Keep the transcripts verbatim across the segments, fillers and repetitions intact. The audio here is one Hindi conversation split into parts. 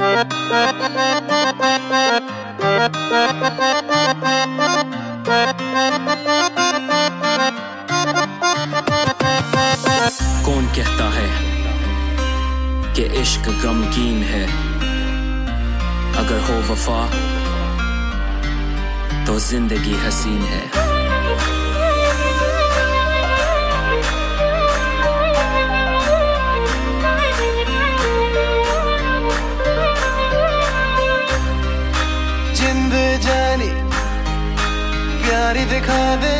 कौन कहता है कि इश्क गमगीन है, अगर हो वफा तो जिंदगी हसीन है। जिंद जानी प्यारी दिखा दे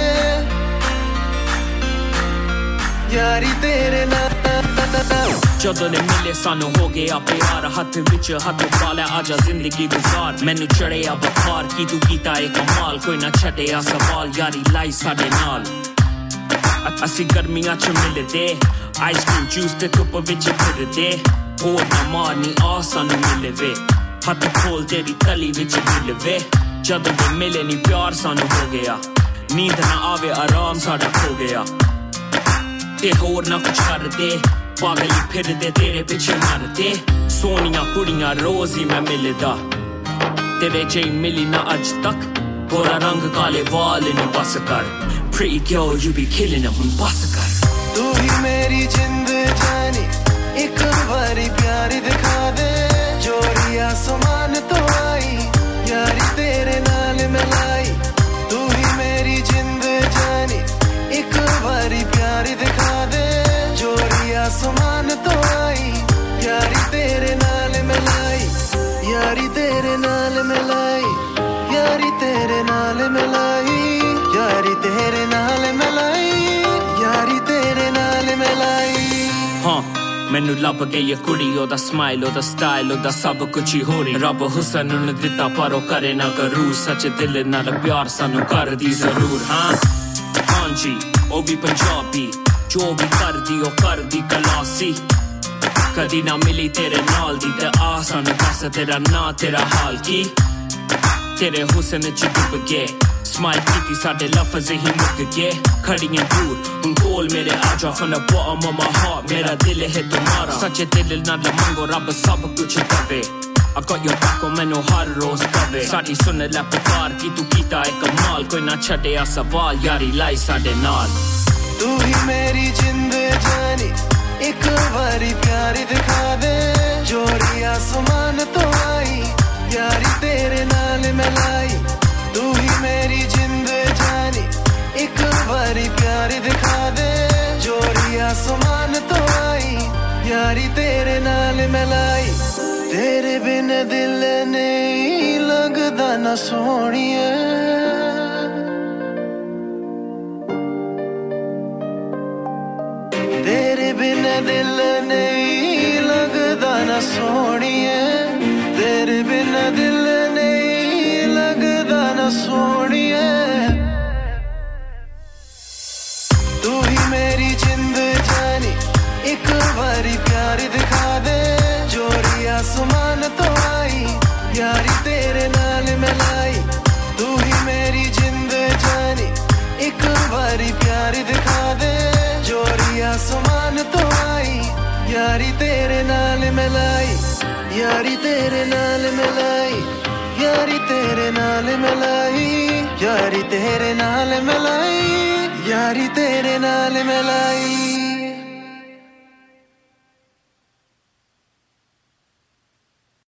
यारी तेरे नाल। ਜਦੋਂ ਨੇ ਮਿਲੇ ਸਾਨੂੰ ਹੋ ਗਿਆ ਪਿਆਰ, ਹੱਥ ਵਿੱਚ ਹੱਥ ਪਾ ਲਿਆ ਆਜਾ ਜ਼ਿੰਦਗੀ ਗੁਜ਼ਾਰ। ਮੈਨੂੰ ਚੜਿਆ ਬੁਖਾਰ ਕੀ ਤੂੰ ਕੀਤਾ ਏ ਕਮਾਲ, ਕੋਈ ਨਾ ਛੱਡਿਆ ਸਵਾਲ ਯਾਰੀ ਲਾਈ ਸਾਡੇ ਨਾਲ। ਅਸੀਂ ਗਰਮੀਆਂ ਚ ਮਿਲਦੇ ਆਈਸਕ੍ਰੀਮ ਜੂਸ ਤੇ ਧੁੱਪ ਵਿੱਚ ਫਿਰਦੇ, ਹੋਰ ਨਾ ਮਾਰਨੀ ਆ ਸਾਨੂੰ ਮਿਲੇ ਵੇ, ਹੱਥ ਖੋਲ ਤੇਰੀ ਤਲੀ ਵਿੱਚ ਦਿਲ ਵੇ। ਜਦੋਂ ਦੇ ਮਿਲੇ ਨੀ ਪਿਆਰ ਸਾਨੂੰ ਹੋ ਗਿਆ, ਨੀਂਦ ਨਾ ਆਵੇ ਆਰਾਮ ਸਾਡਾ ਖੋ ਗਿਆ, ਤੇ ਹੋਰ ਨਾ ਕੁਛ ਕਰਦੇ पागली फिरदे तेरे पिछे मरदे। सोनिया कुड़ियां रोज ही मैं मिलदा, तेरे जेही मिली ना अज तक, गोरा रंग काले वाल ने बस कर। Pretty girl you be killing them, बस कर। तू ही मेरी जिंद जानी एक बारी प्यारी दिखा दे, जोड़ी आसमान तो आई यारी तेरे नाल मिलाई। तू ही मेरी जिंद जानी एक बारी प्यारी दिखा दे, जोड़ी आसमान तो आई यारी तेरे नाल मिलाई, यारी तेरे नाल मिलाई, यारी तेरे नाल मिलाई, यारी तेरे नाल मिलाई, यारी तेरे नाल मिलाई। हाँ ਮੈਨੂੰ ਲੱਭ ਗਈ ਕੁੜੀ, ਉਹਦਾ ਸਮਾਈਲ ਉਹਦਾ ਸਟਾਈਲ ਉਹਦਾ ਸਭ ਕੁਝ ਹੀ ਹੋ ਰਹੀ। ਰੱਬ ਹੁਸਨ ਨੂੰ ਦਿੱਤਾ ਪਰ ਉਹ ਕਰੇ ਨਾ ਕਰੂ, ਸੱਚ ਦਿਲ ਨਾਲ ਪਿਆਰ ਸਾਨੂੰ ਕਰਦੀ ਜ਼ਰੂਰ। ਹਾਂ ਹਾਂਜੀ ਉਹ ਵੀ ਪੰਜਾਬੀ, जो भी कर दी ओ कर दी कलासी, कदी ना मिली तेरे नाल दी ते आ सानू दस तेरा ना तेरा हाल की। तेरे हुस्न च डुब गए, स्माइल कीती साडे लफ्ज़ ही मुक गए। खड़ियां दूर हुन कोल मेरे आजा, from the bottom of my heart मेरा दिल है तुम्हारा। सच्चे दिल नाल मंगो रब सब कुछ देवे, I got your back on मैनू हर रोज कवे। साडी सुन लै पुकार की तू कीता है कमाल, कोई ना छड्डिया सवाल यारी लाई साडे नाल। तू ही मेरी जिंद जानी एक बारी प्यारी दिखा दे, जोड़ी आसमान तो आई यारी तेरे नाल मिलाई। तू ही मेरी जिंद जानी एक बारी प्यारी दिखा दे, जोड़ी आसमान तो आई यारी तेरे नाल मिलाई। तेरे बिन दिल नहीं लगदा ना सोहणिए, तेरे बिन दिल नहीं लगदा ना सोहणिए, तेरे बिन दिल नहीं लगदा ना सोहणिए। तू ही मेरी जिंद जानी एक बारी प्यारी दिखा दे, जोड़ी आसमान तो आई यारी तेरे नाल मिलाई। तू ही मेरी जिंद जानी एक बारी प्यारी दिखा दे, जोड़ी आसमान तो आई यारी तेरे नाल मिलाई, यारी तेरे नाल मिलाई, यारी तेरे नाल मिलाई, यारी तेरे नाल मिलाई, यारी तेरे नाल मिलाई।